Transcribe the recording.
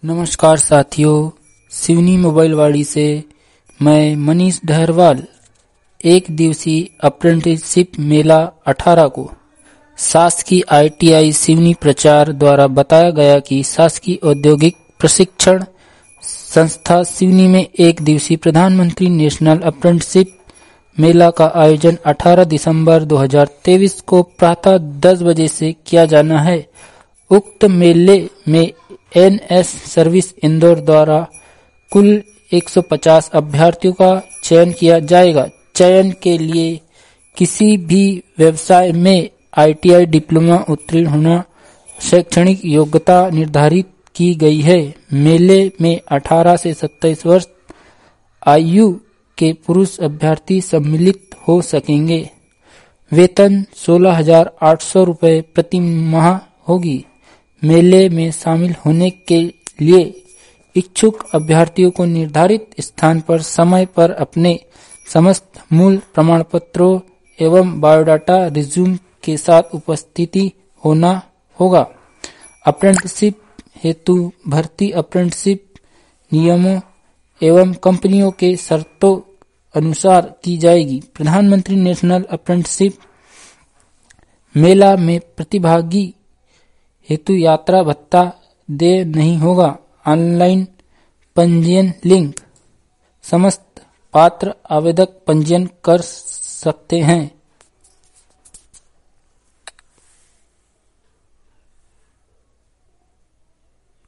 नमस्कार साथियों, सिवनी मोबाइल वाड़ी से मैं मनीष डहरवाल। एक दिवसीय अप्रेंटिसशिप मेला 18 को शासकीय ITI सिवनी प्रचार द्वारा बताया गया कि शासकीय औद्योगिक प्रशिक्षण संस्था सिवनी में एक दिवसीय प्रधानमंत्री नेशनल अप्रेंटिसशिप मेला का आयोजन 18 दिसंबर 2023 को प्रातः 10 बजे से किया जाना है। उक्त मेले में NS सर्विस इंदौर द्वारा कुल 150 अभ्यर्थियों का चयन किया जाएगा। चयन के लिए किसी भी व्यवसाय में ITI डिप्लोमा उत्तीर्ण होना शैक्षणिक योग्यता निर्धारित की गई है। मेले में 18 से 27 वर्ष आयु के पुरुष अभ्यर्थी सम्मिलित हो सकेंगे। वेतन 16,800 रुपये प्रति माह होगी। मेले में शामिल होने के लिए इच्छुक अभ्यर्थियों को निर्धारित स्थान पर समय पर अपने समस्त मूल प्रमाण पत्रों एवं बायोडाटा रिज्यूम के साथ उपस्थिति होना होगा। अप्रेंटिसशिप हेतु भर्ती अप्रेंटिसशिप नियमों एवं कंपनियों के शर्तों अनुसार की जाएगी। प्रधानमंत्री नेशनल अप्रेंटिसशिप मेला में प्रतिभागी हेतु यात्रा भत्ता देय नहीं होगा। ऑनलाइन पंजीयन लिंक समस्त पात्र आवेदक पंजीयन कर सकते हैं।